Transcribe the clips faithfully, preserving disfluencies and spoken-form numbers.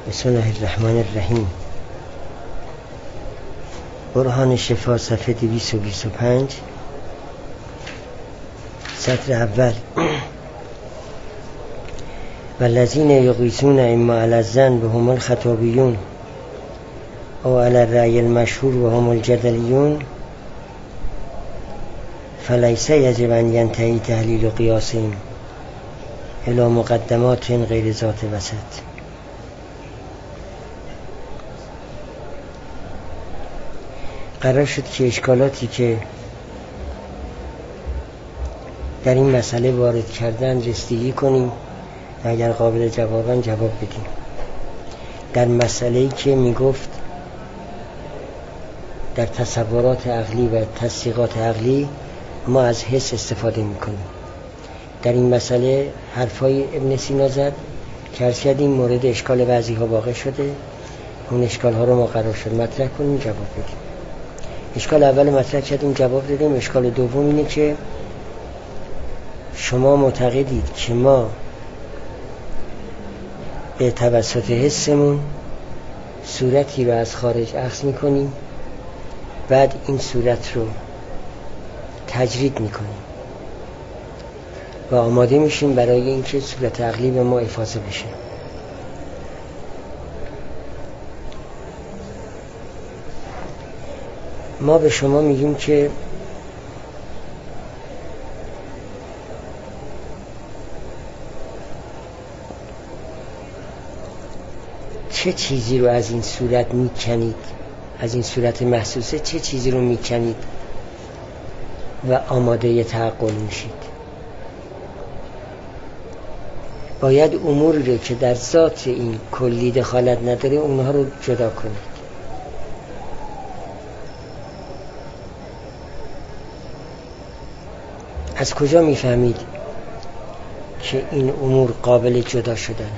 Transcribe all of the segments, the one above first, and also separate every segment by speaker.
Speaker 1: بسم الله الرحمن الرحیم. برهان شفا صفحه دویست و بیست و پنج سطر اول. والذین یقیسون اما علی الظن و هم الخطابیون او علی الرأی المشهور و هم الجدلیون فلیس یجب ان ینتهی تحلیل قیاسهم الی مقدمات غیر ذات وسط. قرار شد که اشکالاتی که در این مسئله وارد کردن رسیدگی کنیم و اگر قابل جوابن جواب بدیم. در مسئله‌ای که میگفت در تصورات عقلی و تصدیقات عقلی ما از حس استفاده میکنیم. در این مسئله حرفای ابن سینا زد که عرض کردیم مورد اشکال بعضی ها واقع شده. اون اشکال ها رو ما قرار شد مطرح کنیم جواب بدیم. اشکال اول مطرح کردیم جواب دادیم. اشکال دوم اینه که شما معتقدید که ما به توسط حسمون صورتی رو از خارج اخذ میکنیم، بعد این صورت رو تجرید میکنیم و آماده میشیم برای اینکه صورت عقلی به ما افاضه بشه. ما به شما میگیم که چه چیزی رو از این صورت میکنید، از این صورت محسوسه چه چیزی رو میکنید و آماده تعقل میشید. باید اموری رو که در ذات این کلی دخالت نداره اونها رو جدا کنید. از کجا میفهمید که این امور قابل جدا شدنند؟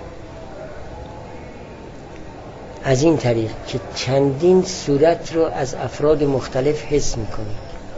Speaker 1: از این طریق که چندین صورت رو از افراد مختلف حس میکنید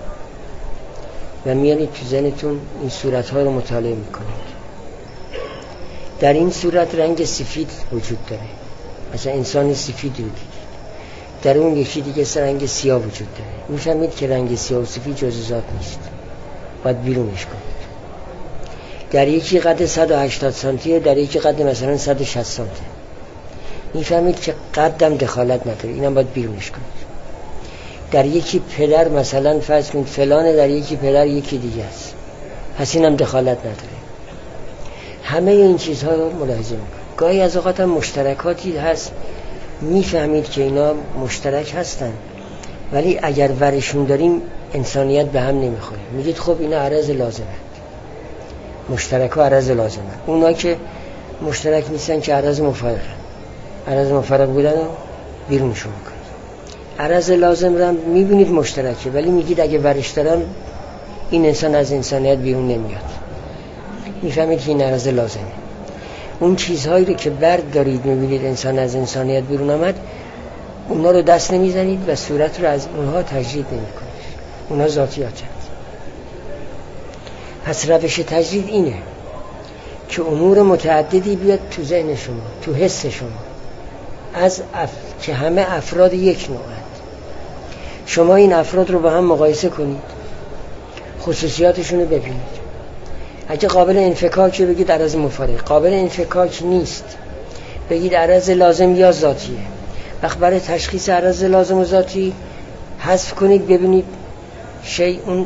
Speaker 1: و میانید تو ذهنتون این صورتها رو مطالعه میکنید. در این صورت رنگ سفید وجود داره، مثلا انسان سفید رو دیدید. در اون یکی دیگه رنگ سیاه وجود داره. میفهمید که رنگ سیاه و سفید جزء ذات نیست، باید بیرونش کنید. در یکی قد صد و هشتاد سانتیه، در یکی قد مثلا صد و شصت سانته. میفهمید که قدم دخالت نداره، اینم باید بیرونش کنید. در یکی پدر مثلا فرض کنید فلانه، در یکی پدر یکی دیگه است، پس اینم دخالت نداره. همه این چیزها رو ملاحظه میکنید. گاهی از اوقات هم مشترکاتی هست میفهمید که اینا مشترک هستن، ولی اگر ورشون داریم انسانیت به هم نمیخوره. میگید خب اینا عرض لازمه، مشترک ها عرض لازمه. اونا که مشترک نیستن که عرض مفرق، عرض مفرق بودن رو بیرونشون میکنید. عرض لازم رو میبینید مشترکه، ولی میگید اگه ورش دارن این انسان از انسانیت بیرون نمیاد. میفهمید که این عرض لازمه. اون چیزهایی رو که برد دارید میبینید انسان از انسانیت بیرون آمد، اونا رو دست نمیزنید و صورت رو از اونها تجرید نمیکنید. اونا ذاتیات هست. پس روش تجرید اینه که امور متعددی بیاد تو ذهن شما، تو حس شما، از اف... که همه افراد یک نوعند. شما این افراد رو با هم مقایسه کنید، خصوصیاتشون رو ببینید. اگه قابل انفکاکه بگید عرض مفارق، قابل انفکاک نیست بگید عرض لازم یا ذاتیه. وقت برای تشخیص عرض لازم و ذاتی حذف کنید ببینید شی اون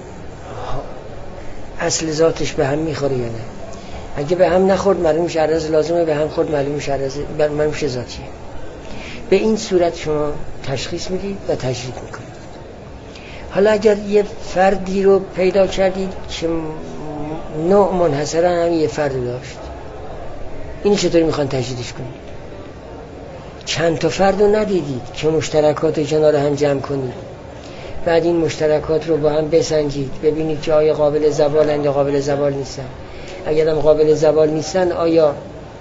Speaker 1: اصل ذاتش به هم میخوره یا نه. اگه به هم نخورد معلوم میشه عرض لازمه، به هم خورد معلوم میشه عرض معلوم میشه ذاتیه. به این صورت شما تشخیص میدید و تجرید میکنید. حالا اگر یه فردی رو پیدا کردید که نوع منحصرا هم یه فرد داشت، این چطوری میخوان تجریدش کنید؟ چند تا فرد رو ندیدید که مشترکات رو کنار هم جمع کنید، بعد این مشترکات رو با هم بسنجید ببینید که آیا قابل زوالند یا قابل زوال نیستن. اگر هم قابل زوال نیستن آیا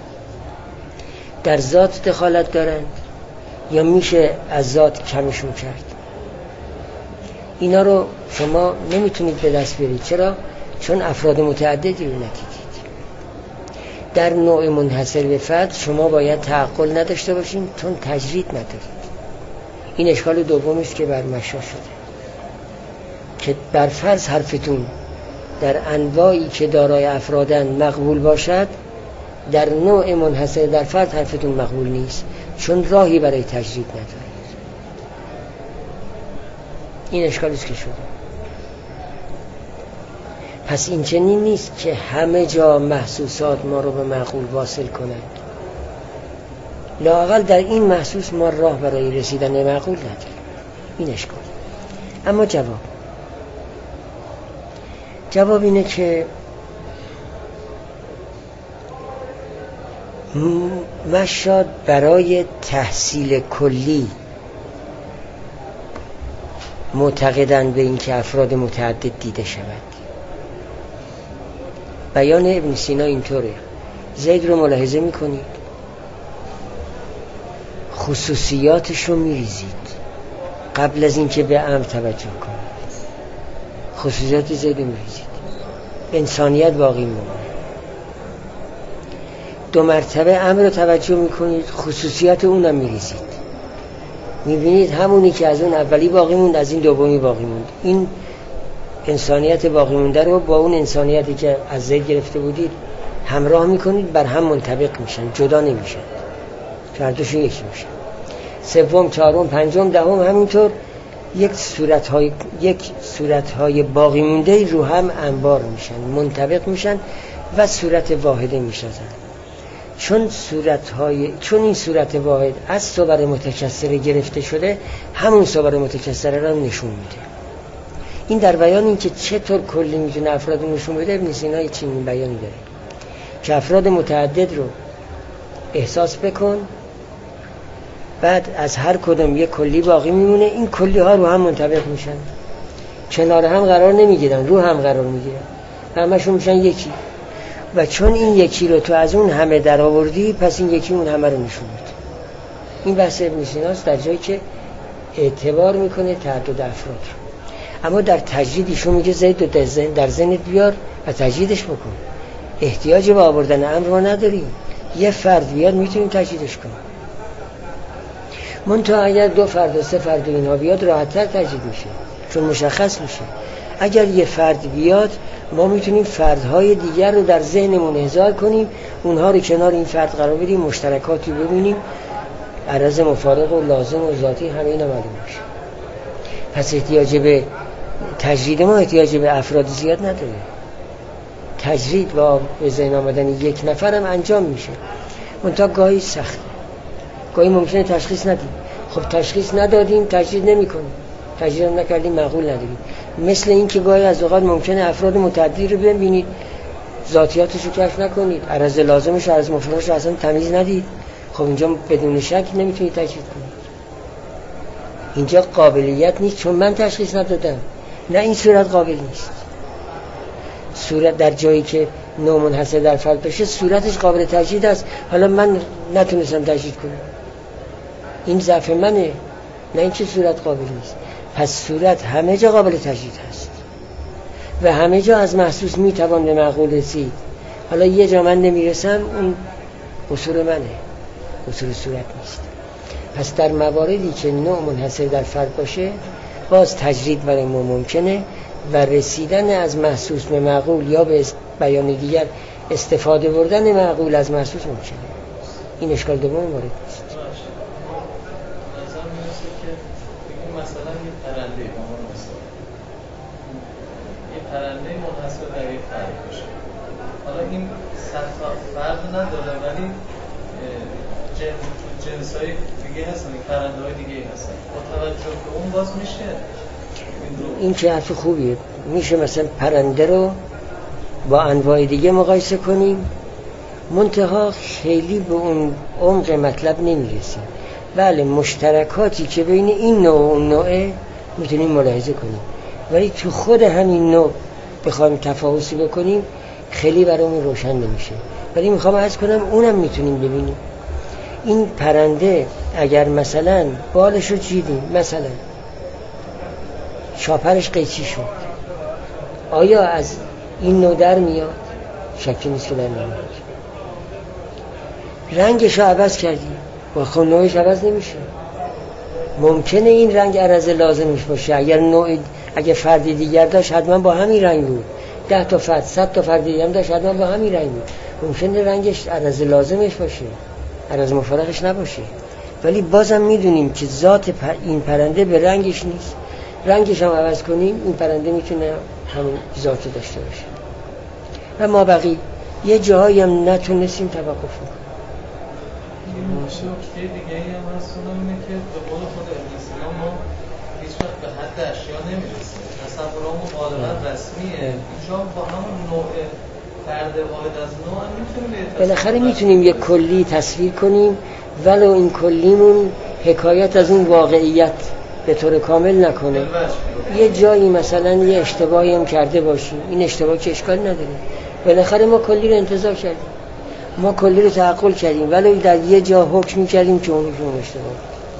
Speaker 1: در ذات دخالت دارند یا میشه از ذات کمشون کرد. اینا رو شما نمیتونید به دست برید. چرا؟ چون افراد متعددی رو ندیدید. در نوع منحصر به فرد شما باید تعقل نداشته باشین چون تجرید ندارید. این اشکال دومی است که بر مشا شده که بر فرض حرفتون در انواعی که دارای افرادن مقبول باشد، در نوع منحصر در فرد حرفتون مقبول نیست چون راهی برای تجرید ندارید. این اشکالی است که شده. پس این چنین نیست که همه جا محسوسات ما رو به معقول واصل کنند. لااقل در این محسوس ما راه برای رسیدن به معقول نداریم. این اشکال. اما جواب جواب اینه که مشاد برای تحصیل کلی معتقدن به این که افراد متعدد دیده شود. بیان ابن سینا اینطوره. زید رو ملاحظه میکنید، خصوصیاتش رو میریزید قبل از اینکه به امر توجه کنید. خصوصیات زید رو میریزید، انسانیت باقی میمونه. دو مرتبه امر رو توجه میکنید، خصوصیات اونم میریزید. میبینید همونی که از اون اولی باقی موند از این دومی باقی موند. این انسانیت باقی مونده رو با اون انسانیتی که از زید گرفته بودید همراه میکنید، بر هم منطبق میشن، جدا نمیشن، چهارتاشون یکی میشن. سوم، چهارم، پنجم، دهم همینطور یک صورت‌های یک صورت‌های باقی مونده رو هم انبار میشن، منطبق میشن و صورت واحده میسازن. چون صورت‌های چون این صورت واحد از صور متکثر گرفته شده، همون صور متکثر رو نشون میده. این در بیان این که چطور کلی میتونه افراد رو نشون بده ابن سینا یه چنین بیانی داره که افراد متعدد رو احساس بکن، بعد از هر کدوم یک کلی باقی میمونه. این کلی ها رو هم منطبق میشن، کنار هم قرار نمیگیرن، رو هم قرار میگیرن، همشون میشن یکی. و چون این یکی رو تو از اون همه در آوردی، پس این یکی اون همه رو نشون میده. این بحث ابن سیناست در جایی که اعتبار میکنه تعدد افراد رو. اما در تجرید ایشون میگه زید رو در, زن در ذهنت بیار و تجریدش بکن. احتیاج به آوردن امر رو نداریم، یه فرد بیاد میتونیم تجریدش کنیم. منتها اگر دو فرد و سه فرد و اینها بیاد راحت‌تر تجرید میشه چون مشخص میشه. اگر یه فرد بیاد ما میتونیم فردهای دیگر رو در ذهنمون احضار کنیم، اونها رو کنار این فرد قرار بدیم، مشترکاتی ببینیم، عرض مفارق و لازم و ذاتی همه اینا معلوم میشه. پس احتیاج به تجرید ما احتیاج به افراد زیاد نداره. تجرید با به ذهن آمدن یک نفر هم انجام میشه، منتها گاهی سخته، گاهی ممکنه تشخیص ندیم. خب تشخیص ندادیم تجرید نمی کنیم، تجرید نکردیم معقول نداریم. مثل این که گاهی از اوقات ممکنه افراد متعددی رو ببینید، ذاتیاتش رو کشف نکنید، عرض لازمش از مفردش اصلا تمیز ندید. خب اینجا بدون شک نمیتونید تجرید کنید. اینجا قابلیت نیست چون من تشخیص ندادم. نه، این صورت قابل نیست. صورت در جایی که نوع منحصر در فرد باشه صورتش قابل تجرید است. حالا من نتونستم تجرید کنم، این ضعف منه، نه این چه صورت قابل نیست. پس صورت همه جا قابل تجرید هست و همه جا از محسوس میتوان به معقول رسید. حالا یه جا من نمیرسم، اون قصور منه، قصور صورت نیست. پس در مواردی که نوع منحصر در فرد باشه باز تجرید برای ما ممکنه و رسیدن از محسوس به معقول یا به بیان دیگر استفاده بردن معقول از محسوس ممکنه. این اشکال دوم وارد نیست.
Speaker 2: نظر میرسه که مثلا یه پرنده یه پرنده منحصر در یک فرد باشه. حالا این صد تا فرد نداره ولی جن جنسای دیگه هستن، پرنده های دیگه هستن. با توجه به اون باز میشه
Speaker 1: این که حرف خوبیه. میشه مثلا پرنده رو با انواع دیگه مقایسه کنیم، منتها خیلی به اون عمق مطلب نمیرسیم. بله مشترکاتی که بین این نوع و اون نوعه میتونیم ملاحظه کنیم، ولی تو خود همین نوع بخوایم تفاوتی بکنیم خیلی برامون روشن نمیشه. ولی میخوام عرض کنم اونم میتونیم ببینیم. این پرنده اگر مثلا بالش رو چیدیم، مثلا شاپرش قیچی شد، آیا از این نوع در میاد؟ شکی نیست که در میاد. رنگش رو عوض کردی با خود نوعش عوض نمیشه. ممکنه این رنگ عرض لازمش باشه، اگر نوع اگر فردی دیگر داشت حتما با همین رنگ بود، ده تا فرد صد تا فرد دیگه هم داشت حتما با همین رنگ بود. ممکنه رنگش عرض لازمش باشه، عرض مفارقش نباشه، ولی بازم میدونیم که ذات این پرنده به رنگش نیست. رنگش هم عوض کنیم این پرنده میتونه همین ذات داشته باشه. و ما بقی یه جایی هم نتونستیم توقف کنیم.
Speaker 2: یه دیگه ای هم هست اونم اینه که به قول خود ابن سینا ما هیچ وقت به حد اشیا نمیرسیم، تصورامون غالبا رسمیه. اینجا با همون نوع فرد واحد از نوع هم میتونیم
Speaker 1: بالاخره میتونیم یک کلی تصویر کنیم، ولو این کلیمون حکایت از اون واقعیت به طور کامل نکنه. یه جایی مثلا یه اشتباهی هم کرده باشیم، این اشتباه که اشکال نداره، بالاخره ما کلی رو انتزاع کردیم، ما کلی رو تعقل کردیم، ولی در یه جا حکم می‌کردیم که اون رو اشتباه.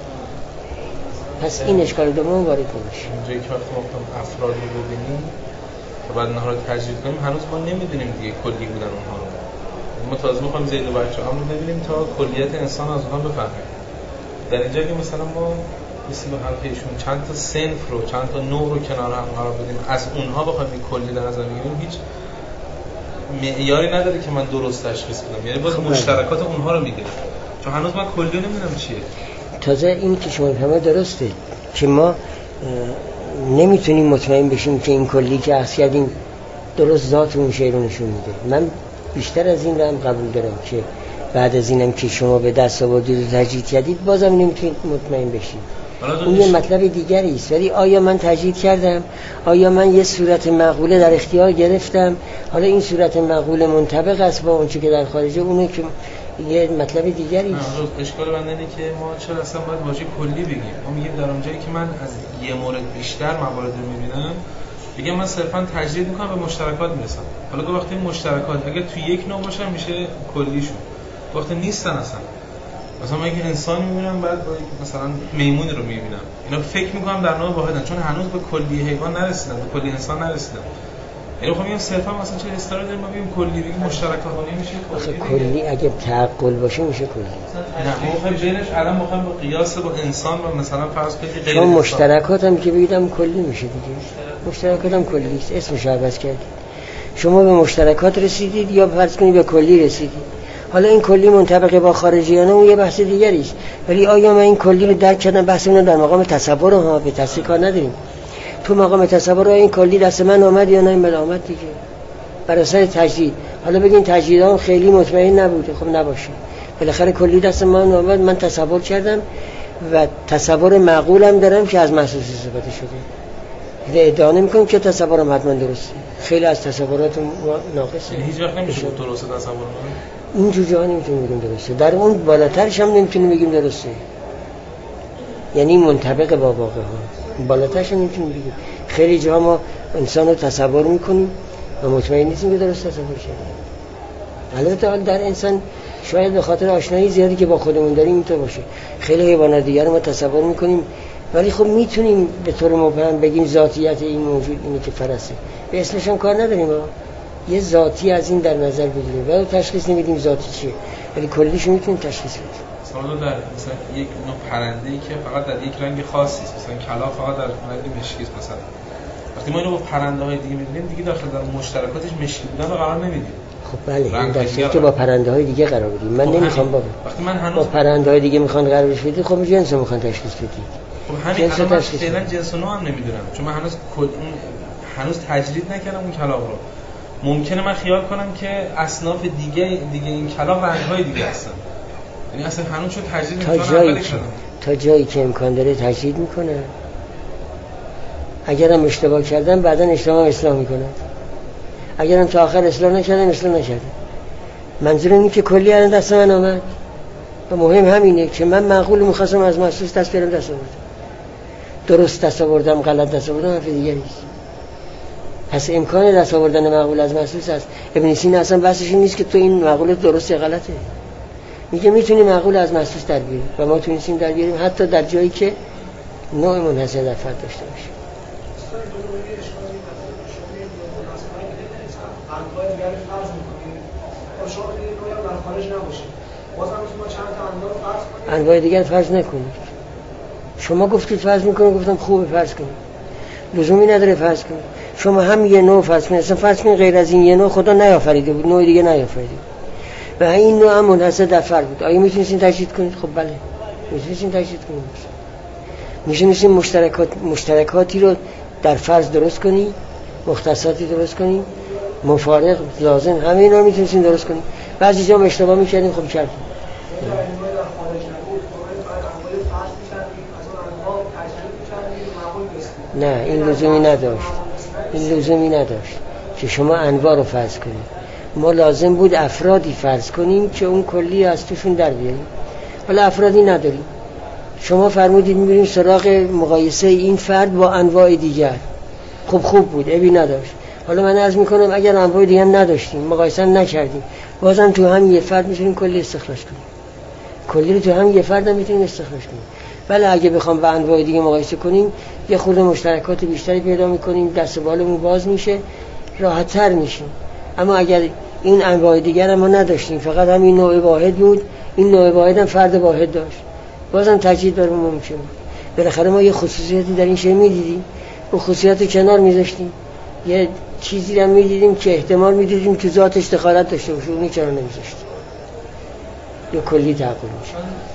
Speaker 1: پس این اشکال دوم وارد نمیشه.
Speaker 3: اینجایی که وقتی ما افراد رو ببینیم و بعد اونها رو تجزیه کنیم، هنوز ما نمیدونیم دیگه کلی بودن اونها رو. ما تازه می‌خوایم زید و بچه‌ها رو ببینیم تا کلیت انسان از اونها بفهمیم. در اینجا که مثلا ما مثل به حلقه‌شون چند تا صنف رو، چند تا نوع رو کنار هم قرار بدیم، از اونها بخوایم این کلی در نظر بگیریم، هیچ معیاری نداره که من درست تشخیص بدم. یعنی باز مشترکات اونها رو میگیرم، چون هنوز من کلی نمیدونم چیه.
Speaker 1: تازه این که شما همه درسته که ما نمیتونیم مطمئن بشیم که این کلی که عکس کردیم درست ذات اون شی رو نشون میده. من بیشتر از این رو هم قبول دارم که بعد از اینم که شما به دست آوردید و تجدید کردید بازم نمیتونید مطمئن بشید. اون یه مطلب دیگری است. ولی آیا من تجدید کردم؟ آیا من یه صورت معقوله در اختیار گرفتم؟ حالا این صورت معقوله منطبق است با اون چیزی که در خارجه، اونه که یه مطلب دیگری است.
Speaker 3: نه، اشکال بنده اینه که ما چرا اصلا باید واژه کلی بگیم؟ ما میگیم در اونجایی که من از یه مورد بیشتر موارد رو میبینم، بگم من صرفا تجدید میکنم به مشترکات میرسم. حالا که وقتی مشترکات اگه توی یک نوع باشن میشه کلیشون، وقتی نیستن اصلا. مثلا من یک انسان میبینم بعد با مثلا میمونی رو میبینم، اینا فکر میکنم در نوع واحدن، چون هنوز به کلی حیوان نرسیدم، به کلی انسان نرسیدم. یعنی خب میگم صرفا مثلا چه استرا داریم ما بگیم کلی، بگیم مشترکات نمیشه
Speaker 1: کلی. کلی اگه تعقل باشه میشه کلی.
Speaker 3: نه ما خب بینش الان میخوام با قیاس با انسان و مثلا فرض کنید غیر
Speaker 1: چون مشترکات هم که بگیدم کلی میشه دیگه. مشترکات هم کلی است، اسمش عوض کردید. شما به مشترکات رسیدید یا فرض کنید به کلی رسیدید. حالا این کلی منطبق با خارجیانه اون یه بحث دیگری است، ولی آیا من این کلی رو درک کردم؟ بحث اون در مقام تصور ها، به تصدیق کار نداریم. تو مقام تصور این کلی دست من آمد یا نه؟ من آمد دیگه بر اساس تجدید. حالا بگین تجدیدام خیلی مطمئن نبوده، خب نباشه، بالاخره کلی دست من آمد، من تصور کردم و تصور معقولم دارم که از محسوس استفاده شده. ادعا نمی‌کنم که تصورم حتما درسته، خیلی از تصوراتم ناقصه.
Speaker 3: هیچ وقت نمیشه درست تصور کنم.
Speaker 1: این جوجه‌ها نمیتونیم بگیم درسته، در اون بالاترش هم نمیتونیم بگیم درسته، یعنی منطبق با واقع ها. بالاترش هم نمیتونیم بگیم. خیلی جاها ما انسان رو تصور میکنیم و مطمئن نیستیم که درست تصور شده. البته در انسان شاید به خاطر آشنایی زیادی که با خودمون داریم اینطور باشه. خیلی حیوانات دیگر رو ما تصور میکنیم، ولی خب میتونیم به طور مبهم بگیم ذاتیت این موجود اینه که فرسه، به اسمش هم کار نداریم، ما یه ذاتی از این در نظر بگیریم و تشخیص نمیدیم ذاتی چیه، ولی کلیش میتونیم تشخیص بدیم.
Speaker 3: مثلا در مثلا یک نوع پرنده‌ای که فقط در یک رنگ خاصی است، مثلا کلاغ فقط در رنگ مشکی است مثلا، وقتی ما اینو با پرنده‌های دیگه می‌بینیم دیگه داخل در مشترکاتش مشکی بودن رو قرار نمیدیم.
Speaker 1: خب بله این در صورتی که با پرنده‌های دیگه قرار بدیم. من خب نمیخوام با
Speaker 3: وقتی من هنوز
Speaker 1: با پرنده‌های دیگه میخوان قرار بدید، خب جنس رو میخوان تشخیص بدید.
Speaker 3: خب همین الان من فعلا جنس و نوع هم نمیدونم، چون من هنوز کد اون هنوز تجرید نکردم اون کلاغ رو. ممکنه من خیال کنم که اصناف دیگه دیگه این کلاغ رنگ‌های دیگه هستن، یعنی اصلا هنوز چون تجرید
Speaker 1: نمی‌کنم. تا جایی که امکان داره تجرید میکنه، اگرم اشتباه کردم بعداً اشتباه اصلاح میکنه، اگرم تا آخر اصلاح نکردم اصلاح نکردم. منظور اینه که کلی الان دست من آمد و مهم همینه که من معقول میخواستم از محسوس دست بیارم دست آوردم، درست دست آوردم غلط دست آوردم حرف دیگری است. پس امکان دست آوردن معقول از محسوس است. ابن سینا اصلا بحثش این نیست که تو این معقول درست یا غلطه، میگه میتونی معقول از محسوس در بیاری و ما تونستیم در بیاریم حتی در جایی که نوع منحصر در فرد داشته باشه.
Speaker 4: بازم شما چند تا انواع رو فرض کنید،
Speaker 1: انواع دیگر فرض نکنید. شما گفتید فرض میکنم، گفتم خوبه فرض کنید، لزومی نداره فرض کنید. شما هم یه نوع فرض کنید، اصلا فرض کنید غیر از این یه نوع خدا نیافریده بود، نوع دیگه نیافریده بود و این نوع هم منحصر در فرد بود. آیا میتونید تجدید کنید؟ خب بله میتونید تجدید کنید. میشه میشه مشترکات مشترکاتی رو در فرض درست کنید، مختصاتی درست کنید، مفارق لازم، همه اینا رو میتونید درست کنید. بعضی جا اشتباه میکردیم، خب کردیم. نه این لزومی نداشت، این لزومی نداشت که شما انواع رو فرض کنید. ما لازم بود افرادی فرض کنیم که اون کلی از توشون در بیاریم، ولی افرادی نداریم. شما فرمودید میبریم سراغ مقایسه این فرد با انواع دیگر. خب خوب بود، عیبی نداشت. حالا من عرض میکنم اگر انواع دیگر نداشتیم، مقایسه نکردیم، بازم تو هم یه فرد میتونیم کلی استخراج کنیم. کلی رو تو هم یه فرد هم میتونیم استخراج کنیم. ولی اگه بخوام با انواع دیگه مقایسه کنیم، یه خورده مشترکات بیشتری پیدا میکنیم، دست و بالمون باز میشه، راحت تر میشیم. اما اگر این انواع دیگر هم ما نداشتیم، فقط همین نوع واحد بود، این نوع واحد هم فرد واحد داشت، بازم تجدید برای ما ممکن بود. بالاخره ما یه خصوصیتی در این شی میدیدیم، اون خصوصیت کنار میذاشتیم، یه چیزی هم میدیدیم که احتمال میدیدیم تو ذاتش دخالت داشته باشه، اونی چرا نمیذاشتیم؟ یه کلی تعقل میشه.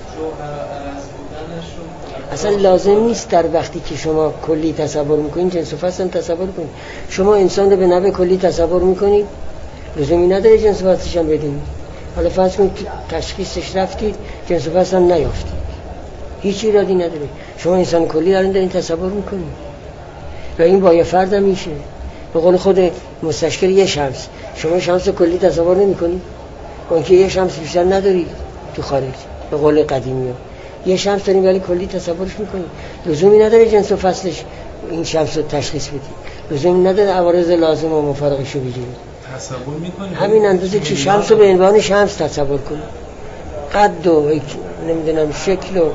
Speaker 1: اصلا لازم نیست در وقتی که شما کلی تصور میکنید جنس و فصل تصور کنید. شما انسان رو به نوع کلی تصور میکنید، لزومی نداره جنس و فصلش هم بدونید. حالا فرض کنید تشخیصش رفتید، جنس و فصل هم نیافتید، هیچ ایرادی نداره. شما انسان کلی دارین دارین تصور میکنید و این با یه فرد هم میشه. به قول خود مستشکل یه شمس، شما شمس کلی تصور نمیکنید، اون که یه شمس بیشتر ندارید تو خارج. به قول قدیمی ها یه شمس داریم ولی کلی تصورش میکنیم. لزومی نداره جنس و فصلش این شمس رو تشخیص بدید، لزومی نداره عوارض لازم و مفارقش رو بگیرید.
Speaker 3: تصور میکنید
Speaker 1: همین اندازه که شمس رو به عنوان شمس تصور کنید، قد و نمیدونم شکل و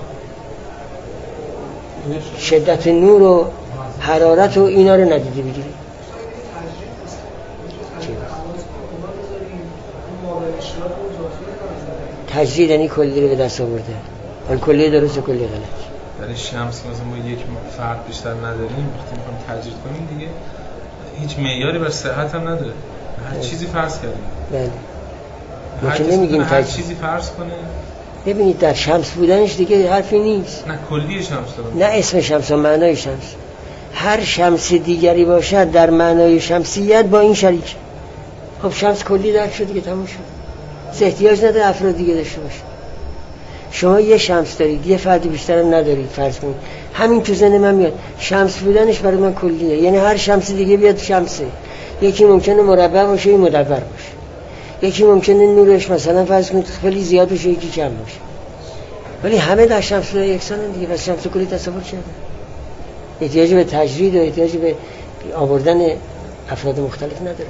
Speaker 1: شدت نور و حرارت و اینا رو ندیده بگیرید. تجدید یعنی کلی رو به دست آورده، حال کلی درست و کلی غلط.
Speaker 3: برای شمس مثلا ما یک فرد بیشتر نداریم، وقتی میخوایم تجدید کنیم دیگه هیچ معیاری بر صحت هم نداره، هر چیزی فرض کردیم.
Speaker 1: بله
Speaker 3: ما که نمیگیم هر چیزی فرض کنه.
Speaker 1: ببینید در شمس بودنش دیگه حرفی نیست،
Speaker 3: نه کلی شمس داره،
Speaker 1: نه اسم شمس و معنای شمس. هر شمس دیگری باشد در معنای شمسیت با این شریک. خب شمس کلی درک شد دیگه، تموم شد، احتیاج نداره افراد دیگه داشته باشه. شما یه شمس دارید، یه فرد بیشتر هم ندارید، فرض کنید. همین تو ذهن من میاد شمس بودنش برای من کلیه، یعنی هر شمس دیگه بیاد شمسه. یکی ممکنه مربع باشه، یکی مدور باشه، یکی ممکنه نورش مثلا فرض کنید خیلی زیاد باشه، یکی کم باشه، ولی همه در شمس بودن یکسانن دیگه. پس شمس کلی تصور شده، احتیاج به تجرید و احتیاج به آوردن افراد مختلف نداره.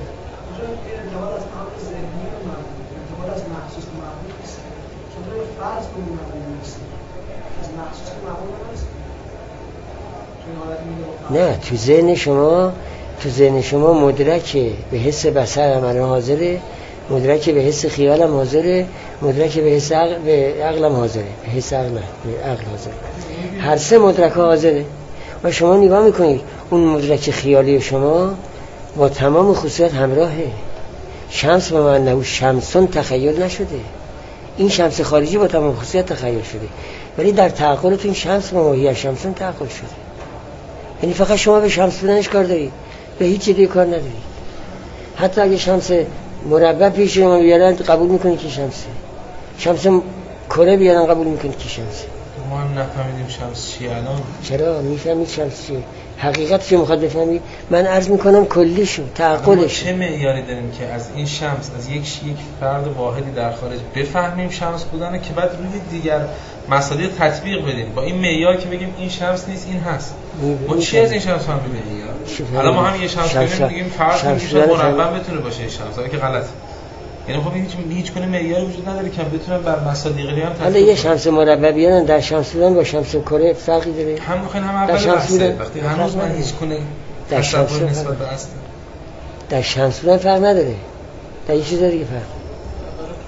Speaker 1: نه تو ذهن شما، تو ذهن شما مدرک به حس بصر هم حاضره، مدرک به حس خیال هم حاضره، مدرک به حس عقل، به عقل هم حاضره، به حس عقل نه، به عقل حاضره. هر سه مدرک ها حاضره و شما نگاه میکنید اون مدرک خیالی شما با تمام خصوصیت همراهه. شمس به من نه شمسون تخیل نشده، این شمس خارجی با تمام خصوصیت تخیل شده، ولی در تعقلتون شمس به ماهی شمسون تعقل شده. یعنی فقط شما به شمس بودنش کار دارید، به هیچ چیزی کار ندارید. حتی اگه شمس مربع پیش شما بیارن قبول میکنید که شمسه، شمس کره بیارن قبول میکنید که شمسه.
Speaker 3: ما هم نفهمیدیم شمس چیه الان.
Speaker 1: چرا میفهمید شمس چیه؟ حقیقت چه میخواد بفهمید؟ من عرض میکنم کلیشو، تعقلش.
Speaker 3: چه معیاری داریم که از این شمس، از یک یک فرد واحدی در خارج بفهمیم شمس بودنه که بعد روی دیگر مسائل تطبیق بدیم با این معیار که بگیم این شمس نیست این هست. ما چی از این شمس فهمیدیم؟ الان ما هم یه شمس بگیم میگیم فرض کنیم که مربع بتونه باشه شمس، ولی که غلطه. یعنی خب هیچ هیچ کنه معیاری وجود نداره که بتونن بر مصادیقی هم
Speaker 1: حالا یه شمس مربع بیارن در شمس بودن با شمس کره فرقی داره؟
Speaker 3: هم میخواین هم اول بحثه وقتی هنوز من هیچ کنه
Speaker 1: در شمس
Speaker 3: نسبت به اصل
Speaker 1: در شمس بودن فرق نداره، در یه چیز دیگه فرق.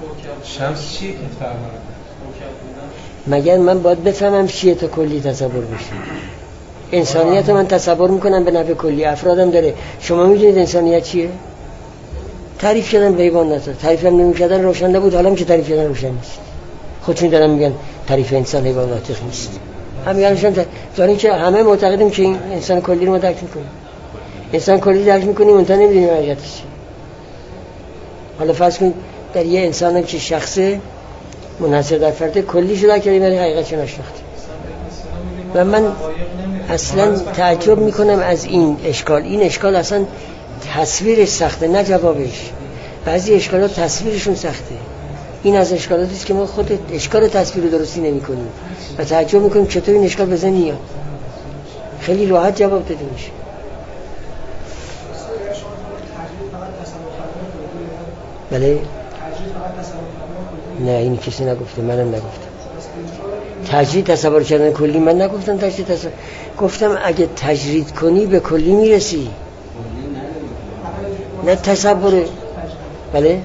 Speaker 3: شمس چیه که فرمان؟
Speaker 1: مگر من باید بفهمم چیه تا کلی تصور بشه؟ انسانیت من تصور میکنم به نحو کلی، افرادم داره. شما میدونید انسانیت چیه؟ تعریف کردن به حیوانات، تعریف هم نمی‌کردن روشن نبود، حالا که تعریف کردن روشن نیست. خودشون دارن میگن تعریف انسان حیوانات نیست. همینشون دارن که همه معتقدیم که این انسان کلی رو ما درک میکنیم. انسان کلی درک میکنیم اونتا نمیدونیم حقیقتش چیه. حالا فرض کن در یه انسان که شخصه منحصر در فرد کلی شده که ولی حقیقتش نشناخته. و من اصلا تعجب میکنم از این اشکال. این اشکال اصلا تصویرش سخته نه جوابش. بعضی اشکالات تصویرشون سخته. این از اشکالاتی است که ما خود اشکال تصویر رو درستی نمی‌کنیم و تعجب می‌کنیم چطور این اشکال بزن میاد. خیلی راحت جواب داده میشه. بله؟ نه اینی کسی نگفته، منم نگفتم. تجرید تصور کردن کلی من نگفتم. تجرید تصور گفتم اگه تجرید کنی به کلی میرسی، نه تصور. بله؟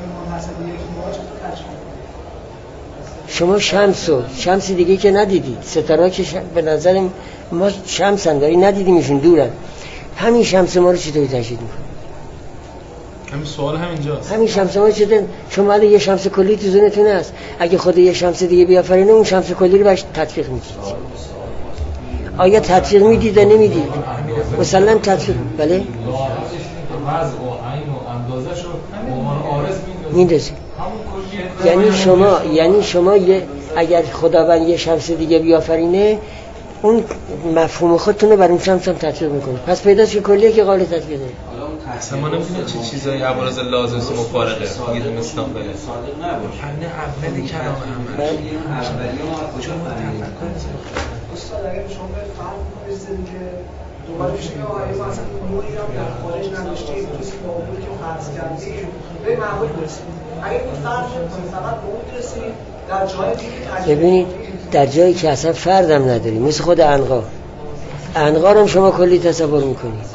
Speaker 1: شما شمس و شمس دیگه که ندیدید، ستاره که شم... به نظر ما شمس هم داری ندیدیمشون دورن، همین شمس ما رو چطوری تجرید میکنید؟
Speaker 3: همین سوال همینجاست.
Speaker 1: همین شمس ما رو چطور شما الان یه شمس کلی تو ذهنتون هست، اگه خود یه شمس دیگه بیافرینه اون شمس کلی رو بهش تطبیق میدید. آیا تطبیق میدید یا نمیدید؟ مثلا تطبیق. بله؟ وضع و عین و اندازه‌شو به عنوان عارض میندازید. یعنی شما یعنی شما یه اگر خداوند یه شمس دیگه بیافرینه اون مفهوم خودتون رو بر اون شمس هم تطبیق میکنه، پس پیداست که کلیه که قابل تطبیقه.
Speaker 3: اصلا ما نمیدونیم چه چیزایی عوارض لازم و مفارقه میدونیم اسلام بله همین اولی کلام همه اولی ما کجا ما تفکر
Speaker 4: استاد اگر شما به فرق برسید که دوباره میشه که آقای مثلا نوعی هم در خارج نداشتیم توی معاملی که فرض کردیم به معقول برسید. اگر این فرض کنید فقط به اون برسید در جای دیگه. ببینید
Speaker 1: در جایی که اصلا فردم نداریم، مثل خود عنقا عنقا رو شما کلی تصور میکنید.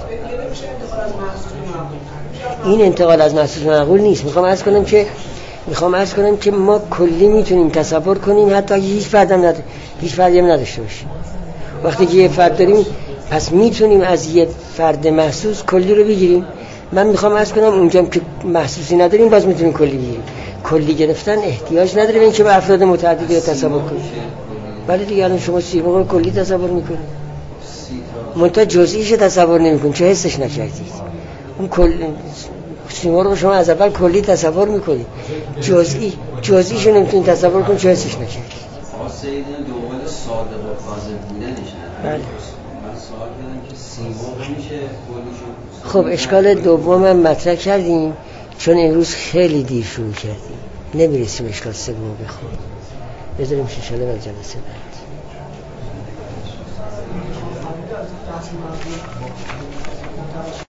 Speaker 1: این انتقال از محسوس معقول نیست. میخوام عرض کنم که میخوام عرض کنم که ما کلی میتونیم تصور کنیم حتی اگه هیچ فردم نداره، هیچ فردی هم نداشته باشیم. وقتی که یه فرد داریم پس میتونیم از یه فرد محسوس کلی رو بگیریم. من میخوام عرض کنم اونجا که محسوسی نداریم باز میتونیم کلی بگیریم. کلی گرفتن احتیاج نداره به اینکه به افراد متعددی رو تصور کنیم. ولی دیگه الان شما سیمرغ رو کلی تصور میکنید، منتها جزئیش تصور نمیکنید چه حسش نکردید. اون کل سیمرغ رو شما از اول کلی تصور میکنید، جزئی جزئیش رو نمیتونید تصور کنید چه حسش نکردید.
Speaker 5: واسه این دومل صادق و کاذب بودنش.
Speaker 1: بله.
Speaker 5: من سوال کردم که سیمرغ میشه کلیشو.
Speaker 1: خب اشکال دوم هم مطرح کردیم چون امروز خیلی دیر شروع کردیم، نمیرسیم اشکال سوم بخونیم. بذاریم شیشاله و جلسه بعد.